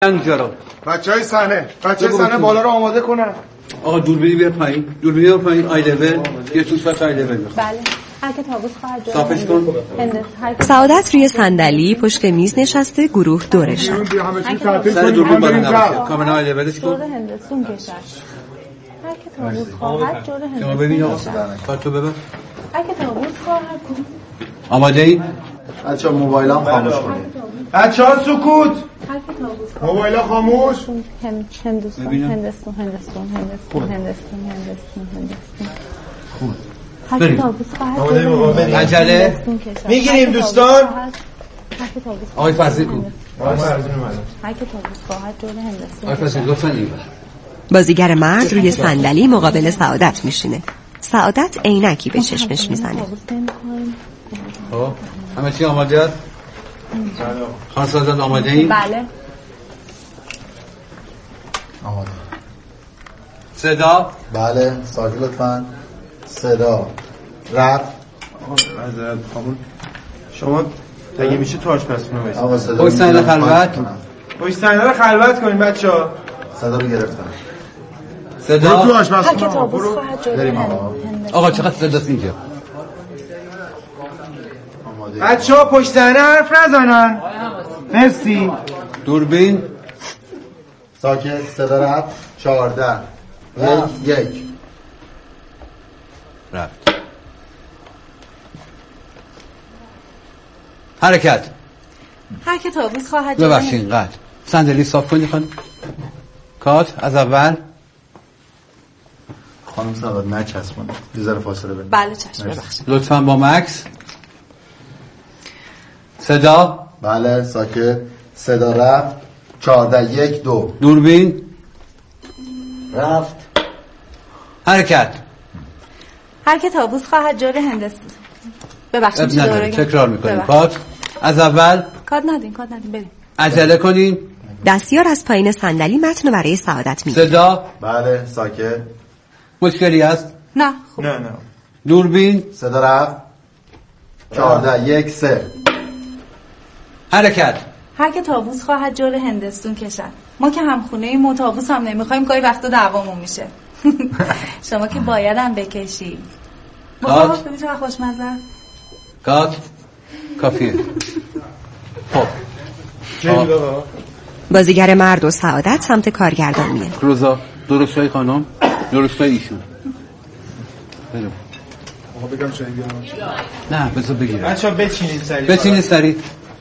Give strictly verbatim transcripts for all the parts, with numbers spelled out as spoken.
اینجا بچهای صحنه بچهای صحنه بالا رو آماده کنن. آقا دوربینی بیار پایین، دوربینی بیار پایین. آی لول یه تو صف آی لول. بله. هر که تابوت خواهد جا صافش کن. سعادت روی صندلی پشت میز نشسته، گروه دورشان. سر دوربین بالا نباشه. کاملا آی لولش کن. جور هندستون کشش. هر که تابوت خواهد جور هندستون. شما ببین آقا. کارتو ببر. هر که تابوت خواهد کن. آماده ای؟ بچه‌ها موبایلام خاموش کنید. بچه‌ها سکوت. موبایلا خاموش. هندستون هندستون هندستون هندستون هندستون هندستون هندستون خوب. بریم. عجله میگیریم دوستان. آقای فرزی کن. هر که تابوت خواهد جور هندستون. آقای فرزی لطفاً این. بازیگر مرد روی صندلی مقابل سعادت میشینه. سعادت عینکی به چشمش میزنه. خب همه چی آماده است؟ خانم سعادت آماده این؟ بله. آماده. صدا؟ بله ساکت لطفاً. صدا رفت. معذرت خانم شما اگه میشه تاج پس کنم. آقا صدا پشت صحنه خلوت. پشت صحنه رو خلوت کنین بچه‌ها. صدا رو گرفتن. صدا برو تو آشپزخونه. هر که تابوت خواهد جور بریم آقا. هندستون. آقا چقدر صداست اینجا؟ بچه‌ها پشت صحنه حرف نزنن. مرسی. دوربین ساکت. صدا رفت. چهارده یک یک رفت. حرکت. هر که تابوت خواهد جور ببخشید قد صندلی صاف کنید خانم. کات از اول. خانم سعادت نچسبون. یه ذره فاصله بدید. بله چشم ببخشید. لطفاً با مکس. صدا بله ساکت. صدا رفت. چهارده یک دو دوربین رفت. حرکت. هر که تابوت خواهد جور هندستون. ببخشید چی دوره تکرار میکنیم. کات از اول. کات ندین کات ندین بریم. عجله کنین. دستیار از پایین صندلی متن رو برای سعادت میگه. صدا بله ساکت. مشکلی هست؟ نه خوب. نه نه دوربین صدا رفت. چهارده یک سه حرکت. هر که تابوت خواهد جور هندستون کشد. ما که همخونه ایم و تابوت هم نمیخوایم، گاهی وقتا دعوامون میشه. شما که باید هم بکشی. بابا ببین چقدر خوشمزه. کات کافیه. خب بازیگر مرد و سعادت سمت کارگردان میه. روزا درستای خانم درستای ایشون. بریم. آقا بگم چه بیارم؟ نه بذار بگیرم. بچه‌ها بچینید سریع. بچینید سریع.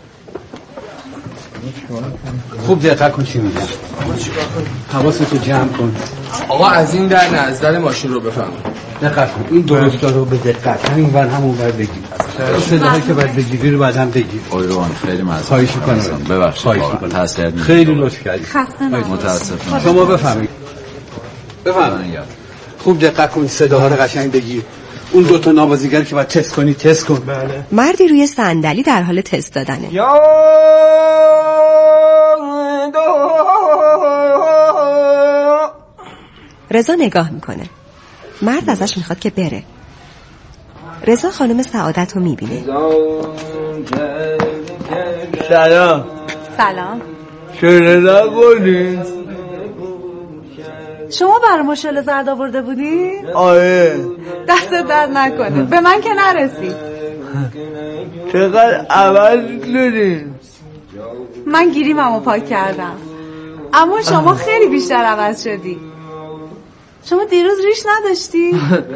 خوب دقت کن چی میگم. حواستو جمع کن. آقا از این در نه از در ماشین رو بفهم. دقت کن این درستا رو به دقت همین ور همون ور بگیر. صداهایی که باید بگیری رو بعدم بگیر. اویروان خیلی مزه. خواهش می‌کنم. ببخشید. خواهش می‌کنم. تسلیت می‌کنم. خیلی لطف کردید. خسته نباشید. متاسفم. شما بفهمید. بفهمید. خوب دقت کن صداها رو قشنگ بگیر. اون دو تا نوازیگر که باید تست کنی تست کن. بله. مردی روی صندلی در حال تست دادنه. یا رضا نگاه میکنه. مرد ازش میخواد که بره. رضا خانم سعادت رو میبینه. سلام. سلام. شردا گلین. شما برای مشکل زرد آورده بودی؟ آره. دست درد نکنه. به من که نرسید. چقدر عوض شدین. من گیریممو پاک کردم. اما شما خیلی بیشتر عوض شدی. شما دیروز ریش نداشتی؟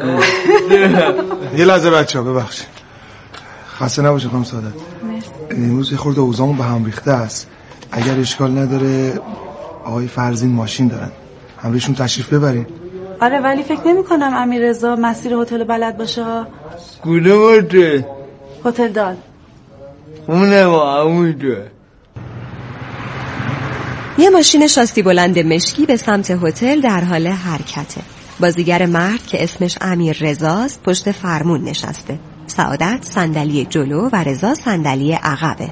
یه لحظه بچه ها ببخشید. خسته نباشه خانم سعادت. امروز یه خورده اوضاعمون به هم ریخته است. اگر اشکال نداره آقای فرزین ماشین دارن، همراهشون تشریف ببرین. آره ولی فکر نمی کنم امیررضا مسیر هتل بلد باشه. کدوم هتل؟ هتل دال. اونه ما همونجا. یه ماشین شاسی بلند مشکی به سمت هتل در حال حرکته. بازیگر مرد که اسمش امیر رضاست پشت فرمون نشسته. سعادت صندلی جلو و رضا صندلی عقبه.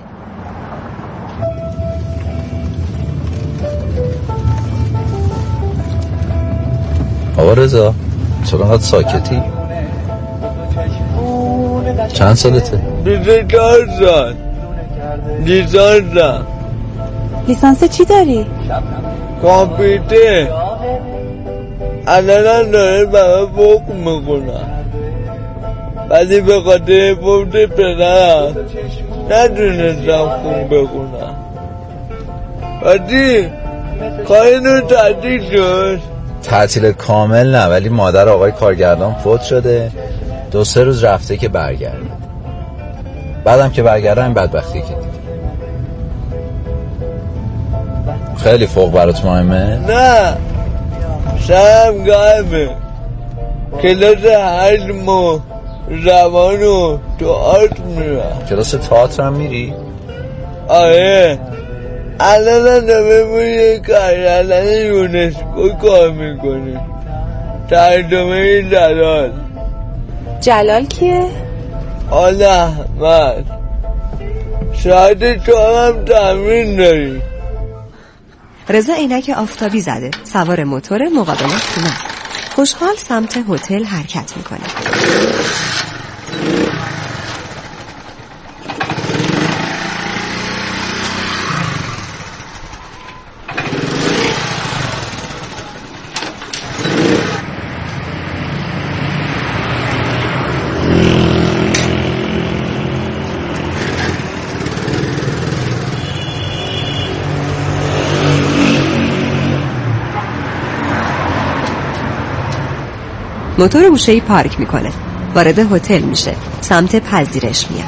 آقا رضا چرا انقدر ساکتی؟ چند سالته؟ بیست و چهار سال. بیست و چهار سال. لیسانس چی داری؟ کامپیوتر. الان داره برای فوق میکنم ولی به خاطر فوق پدرم ندونستم خون بخونم. ولی کارینو تعطیل شد. تعطیل کامل نه، ولی مادر آقای کارگردان فوت شده، دو سه روز رفته که برگرده. بعدم که برگرده این بدبختی که دید. خیلی فوق برات مهمه؟ نه سرم گرمه. کلاس هشت ماه زبان و تئاتر میرم. کلاس تئاتر هم میری؟ آره الان نمه کاری الان یونسکو کار میکنه. ترجمه جلال. جلال کیه؟ آل احمد. ساعت چهارم تمرین داری. رضا عینک آفتابی زده، سوار موتور مقابل خونه است. خوشحال سمت هتل حرکت میکنه. موتور گوشه‌ای پارک میکنه، وارد هتل میشه، سمت پذیرش میاد.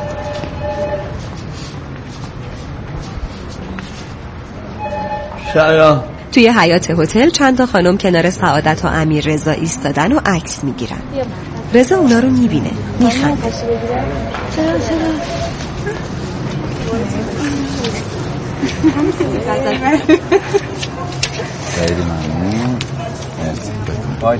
سلام. توی حیاط هتل چند تا خانم کنار سعادت و امیر رضا ایستادن و عکس میگیرن. رضا اونا رو میبینه، میخنده. چرا چرا خیلی ممنون. بای.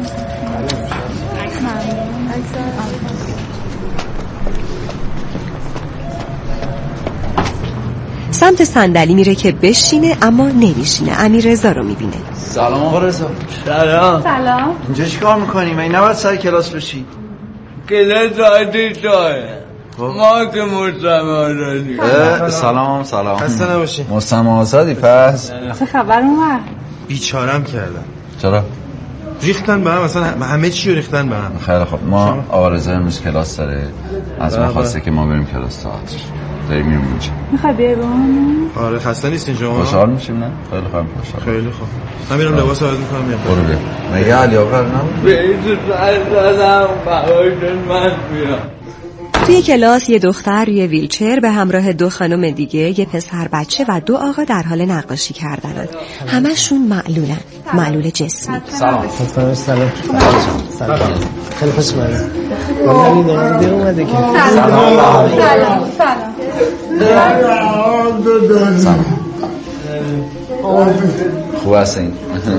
سمت صندلی میره که بشینه اما نمیشینه. امیر رضا رو میبینه. سلام آقا رضا. سلام. سلام. اینجا چی کار میکنی؟ من نباید سر کلاس بشی. کلاس ساعتی داره ما که مستمع آزادی. سلام سلام. خسته نباشی. مستمع آزادی پس. چه خبر اومد؟ بیچارم کردن. چرا؟ ریختن به هم، اصلا همه چی رو ریختن به هم. خیلی خوب. ما آقا رضا امروز کلاس داره، از ما خواسته که ما بریم کلاس تئاتر. داریم میریم اونجا. میخوای بیای با من؟ آره خسته نیستین شما؟ خوشحال میشیم نه؟ خیلی خوب خوشحال. خیلی خوب. من میرم لباس عوض میکنم میام. برو بیا. مگه علی آقا نه؟ به این سر دادم برایشون من میام. توی کلاس یه دختر روی ویلچر به همراه دو خانم دیگه، یه پسر بچه و دو آقا در حال نقاشی کردنن. همشون معلولن، معلول جسمی. سلام. سلام. سلام. سلام. خیلی خوش اومدید. من نمیدونم دیر اومده که. سلام. سلام. سلام. سلام. خوب هستین؟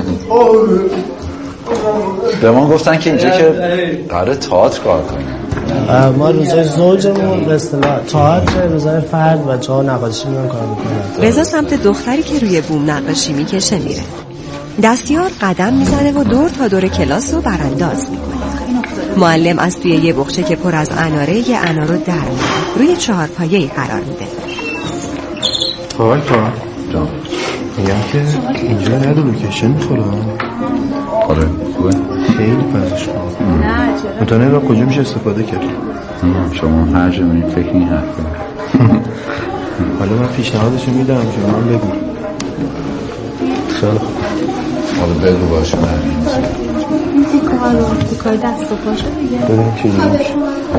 به ما گفتن که اینجا که قراره تئاتر کار کنیم. ما روزای زوجمون به اصطلاح تئاتر، روزای فرد و جا نقاشی میون کار میکنن. رضا سمت دختری که روی بوم نقاشی میکشه میره. دستیار قدم میزنه و دور تا دور کلاس رو برانداز میکنه. معلم از توی یه بخچه که پر از اناره یه انار رو در میاره، روی چهارپایه‌ای قرار میده. حال تو جان میگم که اینجا ند لوکیشن میخوره. آره خوبه. خیلی پزش خوبه. نه چرا متونه را کجا میشه استفاده کرد؟ شما هر جا میرین فکر این حرف کنید. حالا من پیشنهادشو میدم شما هم بگو. خیلی خوب. حالا بگو باشه من این کارو کار دست و پاشو دیگه. ببینم چی دیگه.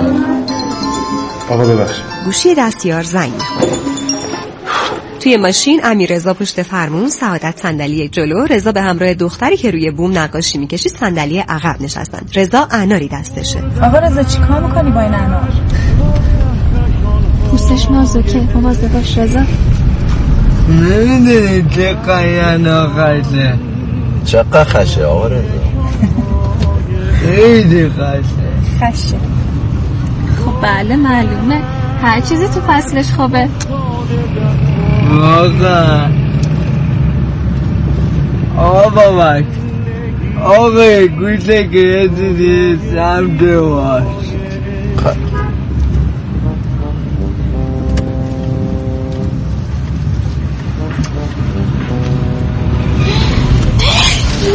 آقا ببخشید. گوشی دستیار زنگ میخوره. توی ماشین امیررضا پشت فرمون، سعادت صندلی جلو، رضا به همراه دختری که روی بوم نقاشی میکشید صندلی عقب نشستن. رضا اناری دستشه. آقا رضا چیکار میکنی با این انار؟ پوستش نازکه، مواظب باش رضا. نمیدونی چه قیانا خشه. چقدر خشه آقا رضا؟ خیلی خشه. خشه. خب بله معلومه، هر چیزی تو فصلش خوبه. واقعا آقا بابک آقا گوشه که دیدی سمت باش.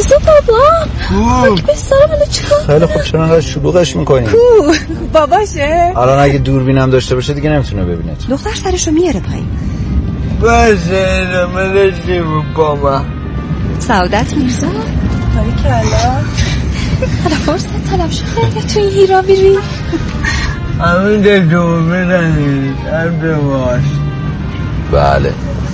رضا بابا خوب بسارم منو چیکار؟ خیلی خوب. چرا انقدر شلوغش میکنی؟ کو باباشه؟ الان اگه دوربینم داشته باشه دیگه نمیتونه ببینه. دختر سرشو میاره پایین. باشه من شیبو بابا. سعادت میرزا باری کلا حالا فرصت طلب شو خیلی تو این هیرا بیری. همین در دوربین هنید هم دواش. بله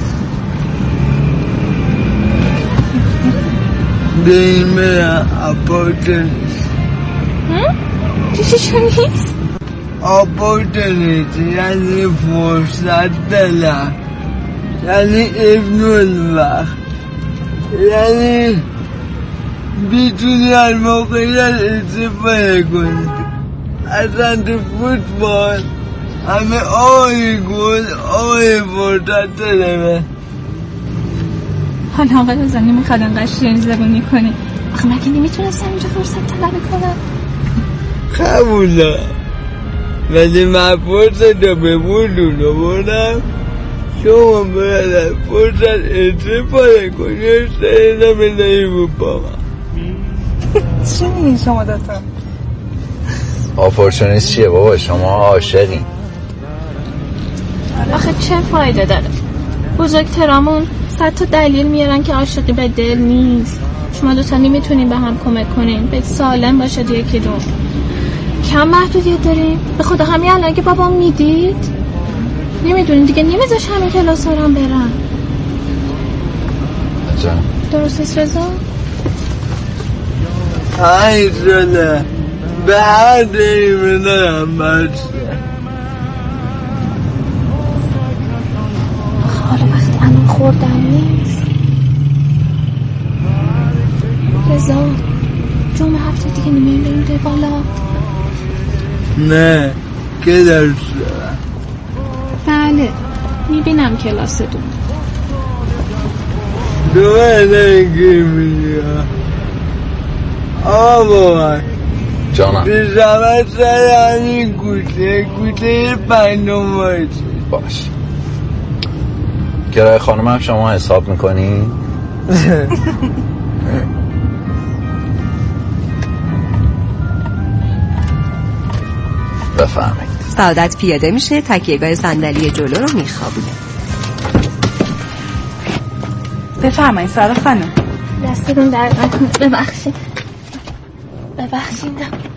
بیمه اپارت نیست. چیشی چون نیست؟ اپارت نیست یعنی فرصت دلم، یعنی ابن الوقت، یعنی بیتونی هر موقعیت استفاده کنی. اصلا تو فوتبال همه آقای گل آقای فرصت دلمه. حالا آقای زنی میخواد انقدر شیرین زبونی کنی، آخه من که نمیتونستم اینجا فرصت طلب کنم. قبوله ولی من فرصت رو به بودون رو بردم. شما باید فرصت استفاده کنی و سرینا بدهی بود با من. چی میگین شما دوتا؟ اپورتونیست چیه بابا؟ شما عاشقین. آخه چه فایده داره؟ بزرگترامون صد تا دلیل میارن که عاشقی به دل نیست. شما دوتا نمیتونین به هم کمک کنین به سالم باشه یکی دو. کم محدودیت داریم. به خدا همین الان که بابام میدید نمیدونین دیگه نمیذاش همین کلاس ها هم برن. عجب درست نیست رضا؟ های ساله به هر دیمه دارم برسه. حالا وقتی الان خوردم نیست رضا. جمعه هفته دیگه نمیم بریم ده بالا. نه که درس دارم. بله میبینم کلاس دو دوه نگیر میگه آقا بابا جانم بیشتر سر همین کوچه کوچه پنجم باشه. باش. کرایه خانم هم شما حساب میکنی؟ بفرمایید. سعادت پیاده میشه، تکیهگاه صندلی جلو رو میخوابونه. بفرمایید سارا خانم. دستتون درد نکنه. ببخشید ببخشید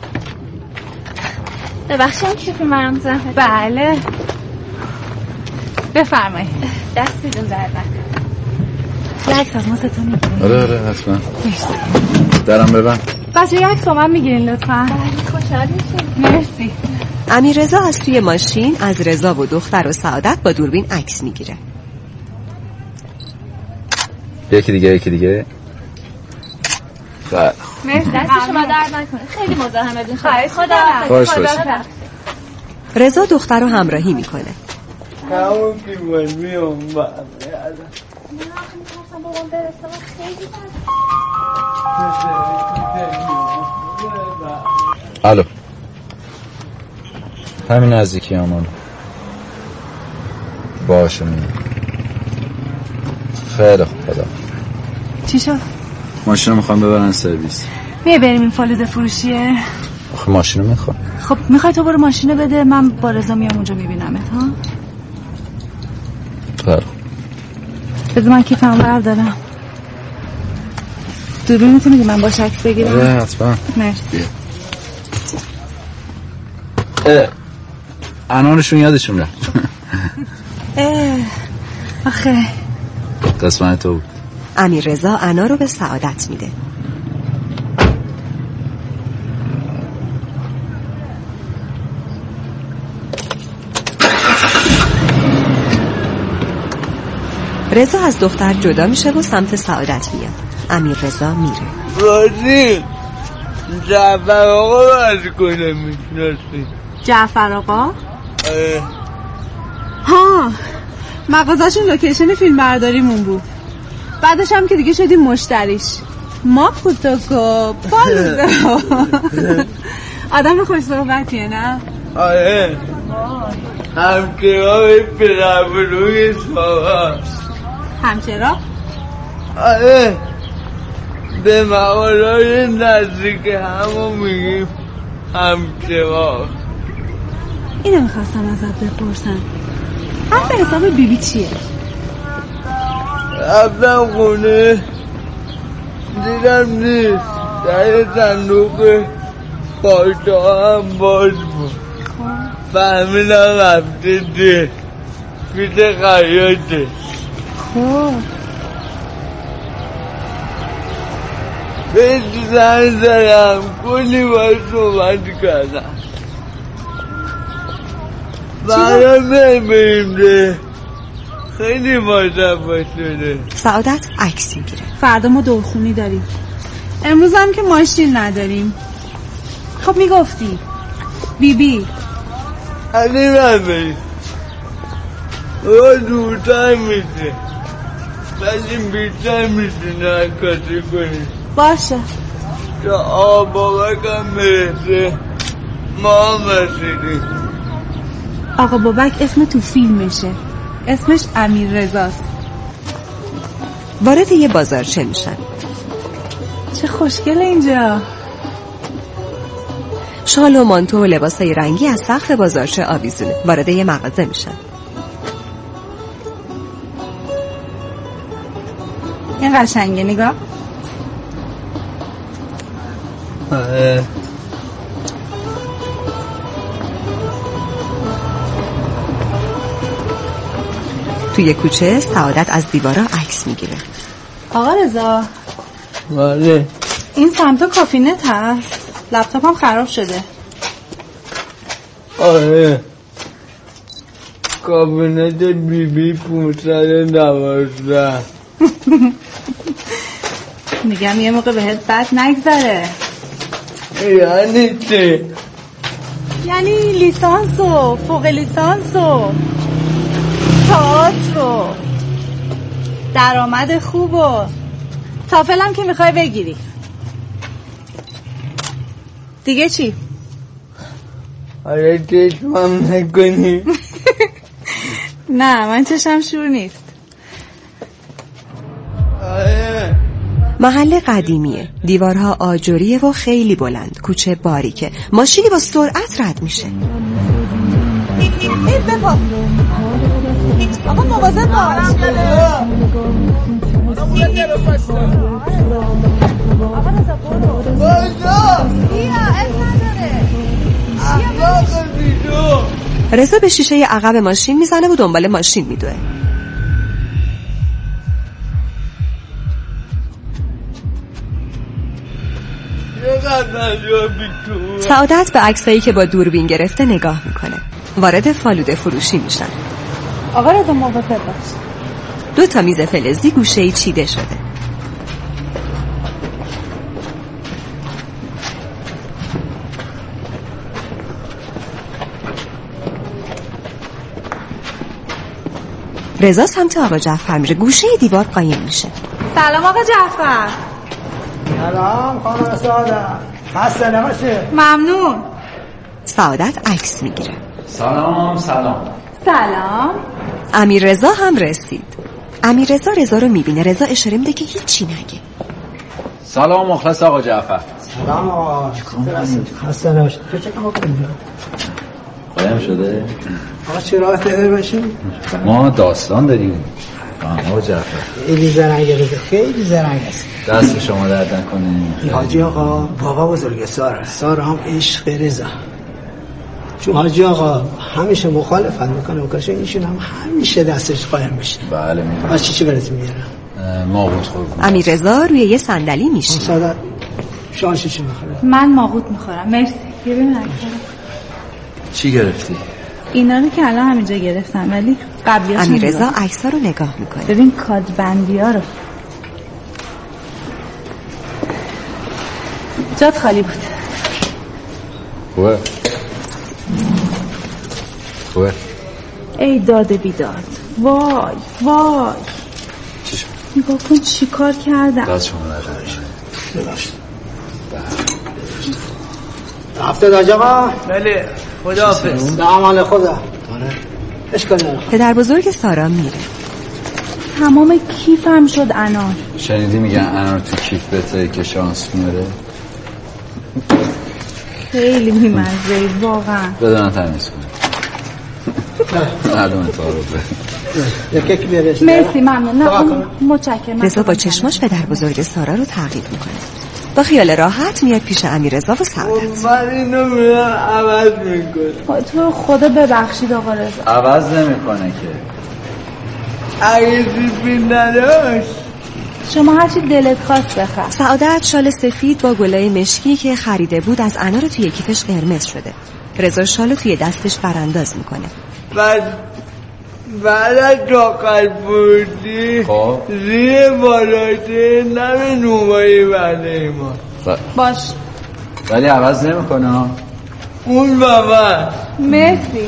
ببخشید که فیلم برام زحمت. بله بفرمایید. دستتون درد نکنه. یک از ما ستون میگیریم. آره آره حتما. درم ببند. بچه یک با من میگیرین لطفا. بله خوشحال میشیم. مرسی. امیررضا از توی ماشین از رضا و دختر و سعادت با دوربین عکس میگیره. یکی دیگه یکی دیگه. خیلی مرسی. دست شما درد نکنه. خیلی مزاحمت این خواهد. خدا باش باش. رضا دختر رو همراهی میکنه. همون که من میام بعد الو همین نزدیکی همون باشه میام. خیلی خوب. خدا چی شد؟ ماشین رو میخوام ببرن سرویس. میه بریم این فالوده فروشیه؟ آخه ماشین رو میخوام. خب میخوای تو برو ماشین بده من با رضا میام اونجا میبینمت ها؟ خیلی بذار من کیفم بردارم. دوربینتو میدی من باش عکس بگیرم؟ آره حتما. مرسی. اه انانشون یادشون رفت. اه آخه قسمت تو بود. امیررضا انا رو به سعادت میده. رضا از دختر جدا میشه و سمت سعادت میاد. امیررضا میره. رازی جعفر آقا برد کنه میشناسی. جعفر آقا؟ آره ها مغازه‌شون لوکیشن فیلم برداریمون بود. بعدش هم که دیگه شدیم مشتریش. ما فوتوکو بالوده. آدم خوش صحبتیه نه؟ آره همچرا پدر بروی ساقا. همچرا؟ آره به مقالای نزدیک همون میگیم همچواق. اینو میخواستم ازت بپرسم، حرف حساب بیبی چیه؟ رفتم خونه دیدم نیست، در صندوق پالتو هم باز بود. فهمیدم رفته ده پیش خیاطه. خب بهش زنگ زدم، کلی باید صحبت کردم. برای بریم ده خیلی مصفا شده. سعادت عکس میگیره. فردا ما دورخونی داریم، امروز هم که ماشین نداریم. خب میگفتی بی بی علی من بریم او دورتر میشه، ولی بیشتر میشه نکاسی کنیم. باشه تا آقا بابکم برسه ما هم رسیدیم. آقا بابک اسم تو فیلمشه، اسمش امیر رضاست. وارد یه بازارچه میشن. چه خوشگل اینجا. شال و مانتو و لباسای رنگی از سقف بازارچه آویزونه. وارد یه مغازه میشن. این قشنگه، نگاه. آه. توی کوچه سعادت از دیوارا عکس میگیره. آقا رضا بله این سمتا کافینت هست؟ لپتاپم خراب شده. آره کابینت بی بی پونصد دوازده. میگم یه موقع بهت بد نگذره. یعنی چه؟ یعنی لیسانس و فوق لیسانس و تئاتر و درآمد خوب و تافل هم که میخوای بگیری. دیگه چی؟ آره چشمم نکنی. نه من چشم شور نیست. آره محل قدیمیه، دیوارها آجریه و خیلی بلند. کوچه باریکه، ماشینی با سرعت رد میشه. این بپا آقا مواظب باش. رضا به شیشه عقب ماشین میزنه و دنبال ماشین میدوه. سعادت به عکسایی که با دوربین گرفته نگاه میکنه. وارد فالوده فروشی میشن. آقا رضا مواظب باش. دو تا میز فلزی گوشه‌ای چیده شده. رضا سمت آقا جعفر میره. گوشه دیوار قایم میشه. سلام آقا جعفر. سلام خانم سعادت، خسته نباشه. ممنون. سعادت عکس میگیره. سلام سلام. سلام. امیر رضا هم رسید. امیر رضا رضا رو میبینه. رضا اشاره میده که هیچی نگه. سلام مخلص آقا جعفر. سلام آقا. خسته نباشه. تو چه کار کنید؟ قایم شده؟ آقا چرا وقت نداری باشیم؟ ما داستان داریم آقا جعفر. خیلی زرنگه رضا، خیلی زرنگ است. دست شما درد نکنه. حاجی آقا بابا بزرگ ساره ساره هم عشق رضا. چون حاجی آقا همیشه مخالفت میکنه و کارش ایشون هم همیشه دستش قایم میشه. بله میدونم. از چی چی براتون میارم؟ ماغوت خورد. امیر رضا روی یه صندلی میشینه. سعادت شما چی چی میخوره؟ من ماغوت میخورم. مرسی. یه ببین چی گرفتی؟ اینا رو که الان همینجا گرفتم ولی قبلیاش امیر رضا عکس‌ها رو نگاه میکنه. ببین کادبندی‌ها رو. جات خالی بود. خوبه خوبه. ای داد بیداد. وای وای چی نگاه کن چی کار کردم. دست شما نرده ببخشید. هفته آقا. بله خداحافظ. به امان خدا. آره اشکال نداره. پدر بزرگ سارا میره. تمام کیفم شد انار. شنیدی میگن انار تو کیف بته که شانس میاره؟ خیلی بی‌مزه‌ای واقعا. بدون تمیز کنی. معلومه تعارفه. یکی بیارش. مرسی ممنون. نه متشکرم. رضا با چشماش پدر بزرگ سارا رو تعقیب میکنه. با خیال راحت میاد پیش امیررضا و سعادت. من اینو میرم عوض میکنه. تو خدا ببخشید آقا رضا. عوض نمیکنه که. اگه چیزی نداشت شما هرچی دلت خواست بخر. سعادت شال سفید با گلای مشکی که خریده بود از انار توی کیفش قرمز شده. رضا شالو توی دستش برانداز میکنه. بعد بعد از داخل بودی زیر بالاته نمی نومایی برده ما باش ولی عوض نمیکنه. اون بابا مرسی.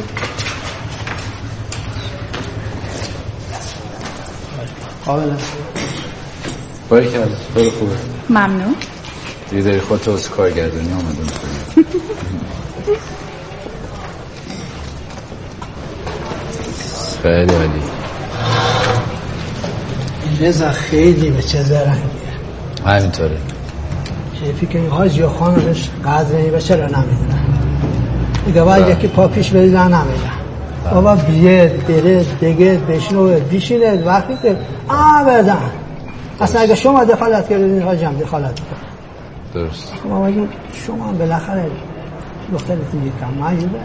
قابل باری کرد خیلی خوبه. ممنون. دیگه داری خودتو از کارگردانی آمده میکنی. خیلی عالی. رضا خیلی به چه زرنگیه. همینطوره. حیفی که این حاجی و خانمش قدر به چرا نمیدونن. دیگه باید یکی پا پیش بریدن نمیدن. بابا بیاد برد بگید بشنوه بیشینه وقتی که آبدن اصلا اگه شما دخالت کردین حاجی هم دخالت کنه. درست. بابا شما بالاخره دخترتون یکم معیوبه.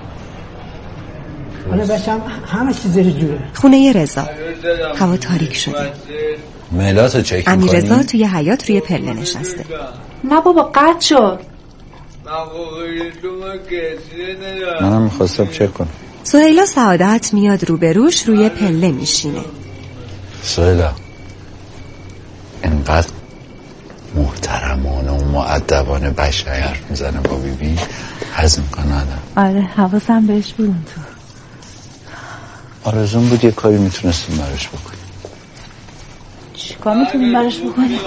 حالا بچم همه چیز زیر جوره. خونه رضا هوا تاریک شده. مهلاتو چک میکنی؟ امیررضا توی حیاط روی پله نشسته. نه بابا قطع شد. منم میخواستم چک کنم. سهیلا سعادت میاد روبروش روی پله میشینه. سهیلا اینقدر محترمانه و مؤدبانه بشری حرف میزنه با بیبی حزم کنه آدم. آره حواسم بهش بود تو. آرزون بود یه کاری میتونستیم براش بکنیم. چیکار میتونیم براش بکنیم؟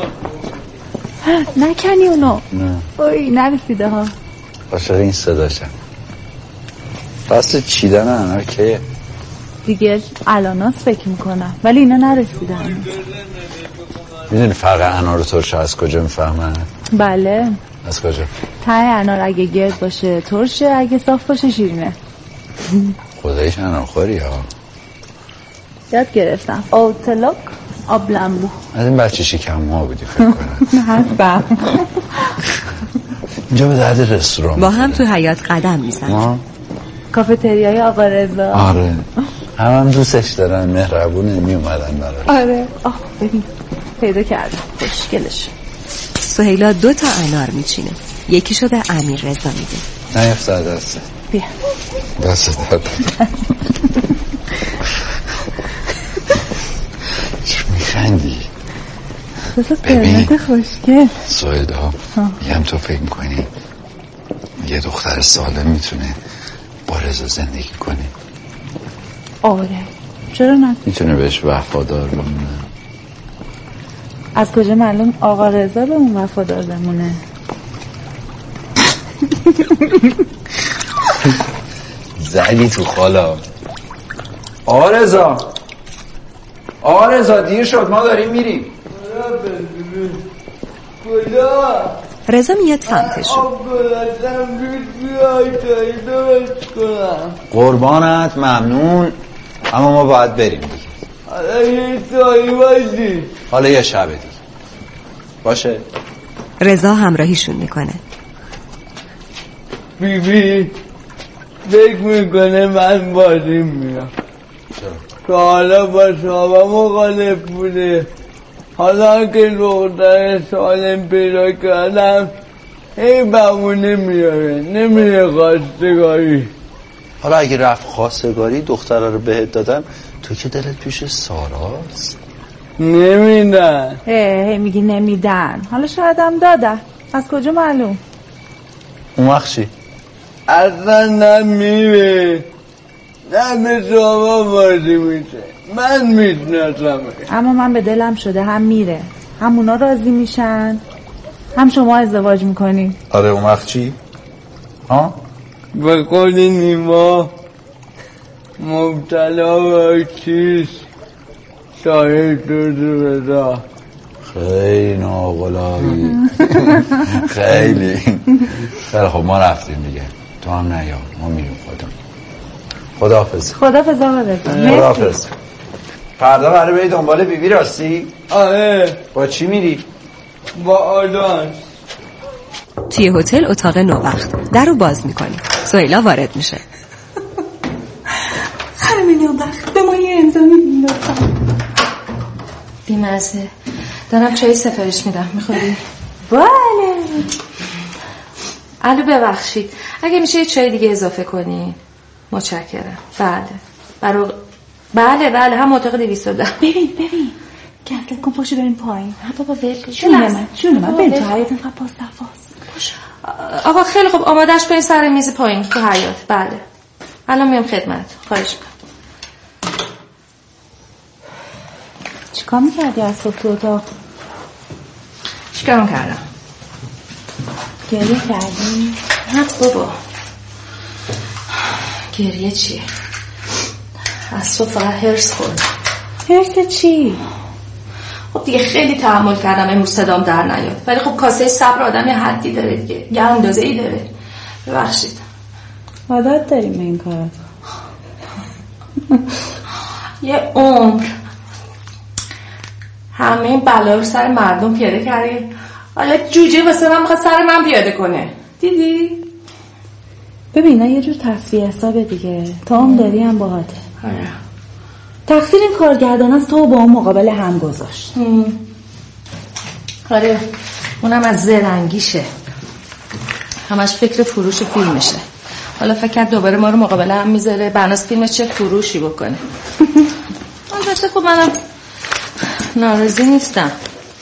نکنی اونو. نه اوی نرسیده ها. عاشق این صداشم. راست چیدن انار که دیگه الاناس فکر میکنم ولی اینا نرسیدن. میدونی فرق انار و ترش از کجا میفهمن؟ بله. از کجا؟ ته انار اگه گرد باشه ترشه، اگه صاف باشه شیرینه. خداییش انار خوری ها. یاد گرفتم. اوتلوک آب لمبو. از این بچه شکم ما بودی فکر کنم. هستم. اینجا به درد رستوران با هم تو حیاط قدم میزنن. ما کافتریای آقا رضا. آره هم هم دوستش دارن، مهربونه، می اومدن برای. آره آه ببین پیدا کردم خوشگلش. سهیلا دو تا انار میچینه. یکیشو به امیررضا میده. نیفته دسته. بیا دست درد. چون میخندی؟ ببین خوشگل. سهیلا میگم تو فکر میکنی یه دختر سالم میتونه با رضا زندگی کنه؟ آره چرا نه؟ میتونه بهش وفادار بمونه؟ از کجا معلوم آقا رضا به اون وفادار بمونه؟ زدی تو خالا. آقا رضا آقا رضا دیر شد ما داریم میریم. رضا میاد سمتشون. قربانت ممنون اما ما باید بریم دیگه. حالا یه سایی باشی. حالا یه شب دیگه باشه. رضا همراهیشون میکنه. بی بی فکر میکنه من بازی میرم. چرا؟ حالا با شما مخالف بوده. حالا که دختر سالم پیدا کردم هی بمونه میاره نمیره خواستگاری. حالا اگه رفت خواستگاری دختره رو بهت دادن تو که دلت پیش ساراست. نمیدن. هی میگی نمیدن. حالا شاید هم دادن. از کجا معلوم؟ اون وقت چی؟ اصلا نمیره نه به شما بازی میشه. من میشناسم. اما من به دلم شده هم میره هم اونا راضی میشن هم شما ازدواج میکنی. آره اون وقت چی؟ ها؟ به قول نیما مبتلا و چیز شاهد شده رضا. خیلی ناقلابی. خیلی خیلی خب ما رفتیم دیگه، تو هم نیا، ما میریم خودم. خداحافظ. خداحافظ آقا رضا. خداحافظ. فردا برای بری دنبال بیبی راستی؟ آره. با چی میری؟ با آدانس. توی هتل اتاق نوبخت در رو باز میکنی. سهیلا وارد میشه. خانم نوبخت به ما یه امضا میدین لطفا. بی‌مزه. دارم چای سفارش میدم، میخوری؟ بله. الو ببخشید اگه میشه یه چای دیگه اضافه کنی. متشکرم. بله برای بله بله هم اتاق دویست و ده. ببین ببین گفت کن پاشو بریم پایین. بابا ول کن. جون من جون من بریم تو حیاط اینقدر پاس تفاس. آقا خیلی خوب آمادهش کنین سر میز پایین تو حیاط. بله الان میام خدمت. خواهش میکنم. چیکار میکردی از صبح تو اتاق؟ چیکار کردم؟ گریه کردی؟ نه بابا گریه چیه؟ از صبح فقط هرس خورد. هرس چی؟ خب دیگه خیلی تحمل کردم امروز صدام در نیاد، ولی خب کاسه صبر آدم یه حدی داره دیگه، یه اندازه ای داره. ببخشید عادت داریم به این کارات. یه عمر همه این بلا رو سر مردم پیاده کردی، حالا جوجه واسه من میخواد سر من پیاده کنه. دیدی؟ ببین یه جور تصفیه حساب دیگه، تا هم داری هم باهاته. آره تقصیر این کارگردان است تو با اون مقابل هم گذاشت. آره اونم از زرنگیشه، همش فکر فروش فیلمشه. حالا فکر دوباره ما رو مقابل هم میذاره بناس فیلمش چه فروشی بکنه. البته خب منم ناراضی نیستم.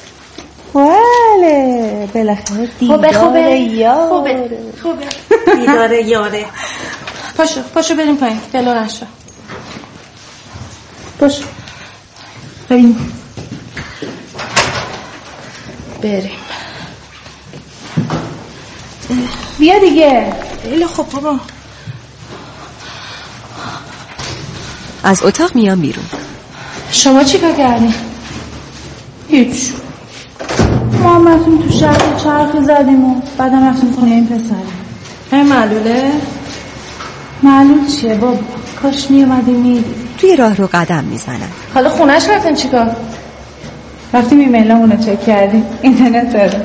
بله بالاخره دیدار خوبه یاره. خوبه خوبه دیدار یاره. پاشو پاشو بریم پایین. گلو نشو. پاشو بریم. بریم. بیا دیگه. خیلی خوب بابا. از اتاق میام بیرون. شما چی کار کردین؟ هیچ. ما هم رفتیم تو شهر چرخی زدیم و بعدم رفتیم خونه این پسره. این معلوله؟ معلول چیه بابا؟ کاش میومدی میدیدی. توی راه رو قدم میزنن. حالا خونهش رفتن چیکار؟ رفتیم ایمیلامونو چک کردیم، اینترنت داره.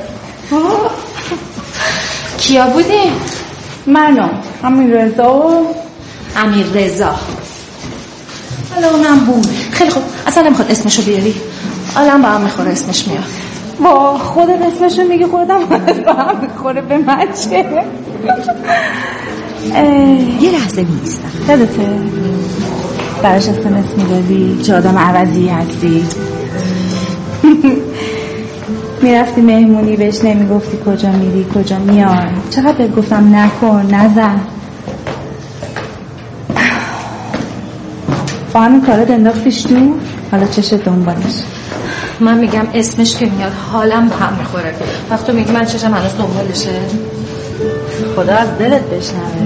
کیا بودین؟ منو امیر رضا و امیر رضا. حالا اونم بود. خیلی خوب اصلا نمیخواد اسمشو بیاری، حالا با هم میخوره اسمش میاد. با خودت اسمشو میگی خودم با هم میخوره به من چه؟ یه لحظه میستم یادته براش اسمس میدادی چه آدم عوضی هستی؟ میرفتی مهمونی بهش نمیگفتی کجا میری کجا میای، چقدر بهت گفتم نکن نزن. با همین کارات انداختیش تو، حالا چشه دنبالش. من میگم اسمش که میاد حالم به هم میخوره، وقت تو میگی من چشم هنوز دنبالشه. خدا از دلت بشنوه.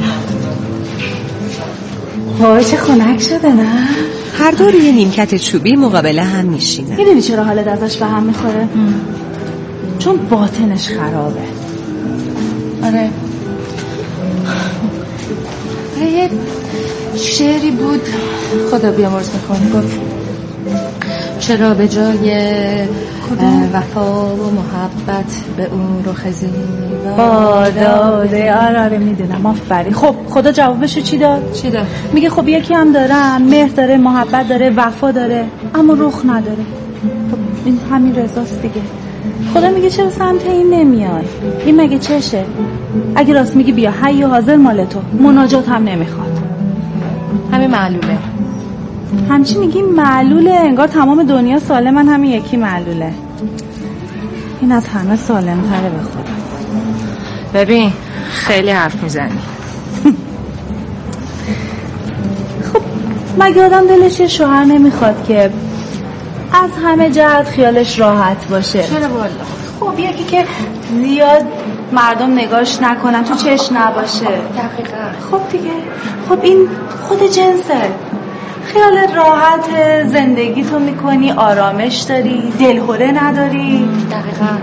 وای چه خنک شده نه؟ هر دو روی نیمکت چوبی مقابل هم میشینن. میدونی چرا حالت ازش به هم میخوره؟ چون باطنش خرابه. آره یه شعری بود خدا بیامرز میکنی، گفت چرا به جای وفا و محبت به اون رو خزینی داده. آره آره میدونم آفرین. خب خدا جوابشو چی داد؟ چی داد؟ میگه خب یکی هم دارم، مهر داره، محبت داره، وفا داره، اما رخ نداره. خب این همین رضاست دیگه. خدا میگه چرا سمت این نمیای؟ این مگه چشه؟ اگه راست میگی بیا حی و حاضر مال تو، مناجات هم نمیخواد. همین معلوله. همچی میگی معلوله، انگار تمام دنیا سالمن همین یکی معلوله. این از همه سالم تره به خدا. ببین خیلی حرف میزنی. خب مگه آدم دلش یه شوهر نمیخواد که از همه جهت خیالش راحت باشه؟ چرا والا؟ خب یکی که زیاد مردم نگاش نکنن، تو چش نباشه. دقیقا. خب دیگه خب این خود جنسه. خیال راحت زندگی تو میکنی، آرامش داری، دلهوره نداری. دقیقا